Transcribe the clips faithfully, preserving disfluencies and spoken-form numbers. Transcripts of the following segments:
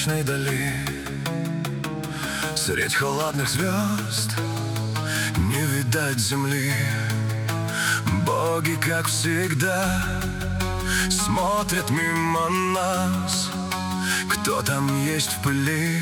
бесконечной дали, средь холодных звезд не видать земли. Боги, как всегда, смотрят мимо нас. Кто там есть в пыли,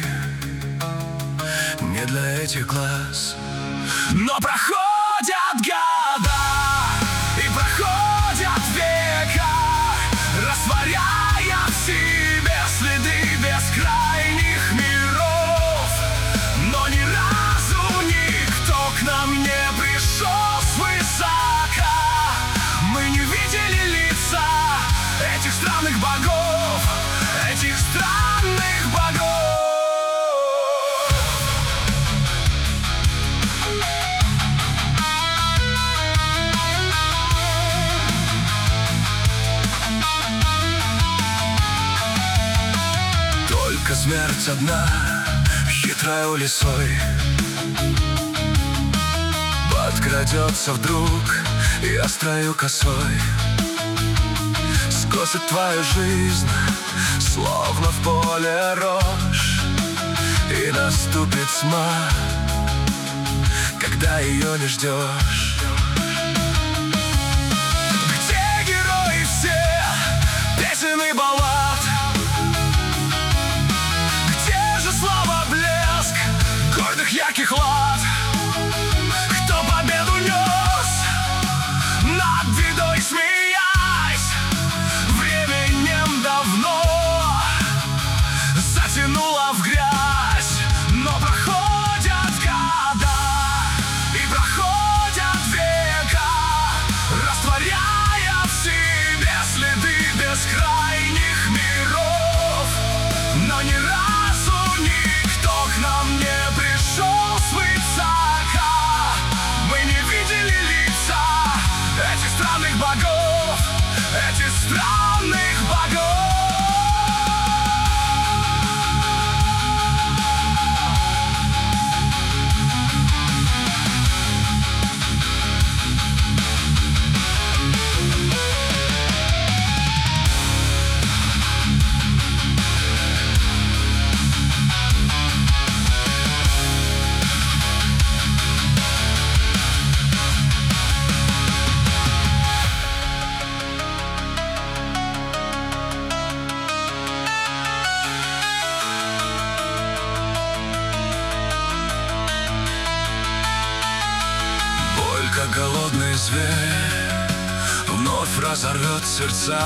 не для этих глаз. Но проходят года и проходят века, растворяя в себе следы бескрайних миров. Но ни разу никто к нам не пришел свысока. Мы не видели лица этих странных богов, этих странных богов. Только смерть одна, хитрая лисой, подкрадется вдруг и острою косой скосит твою жизнь, словно в поле рожь. И наступит тьма, когда ее не ждешь. Где герои все песен и баллад? Где же слава, блеск гордых ярких лад? Кто победу нес над бедой, смеясь, временем давно затянуло в грязь? Но проходят года и проходят века, растворяя в себе следы бескрайних миров. Но ни разу никто к нам не пришел свысока. Мы не видели лица этих странных богов, этих странных богов. Как голодный зверь вновь разорвет сердца,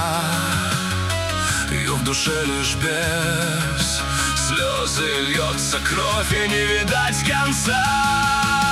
ее в душе лишь без слезы льется кровь, и не видать конца.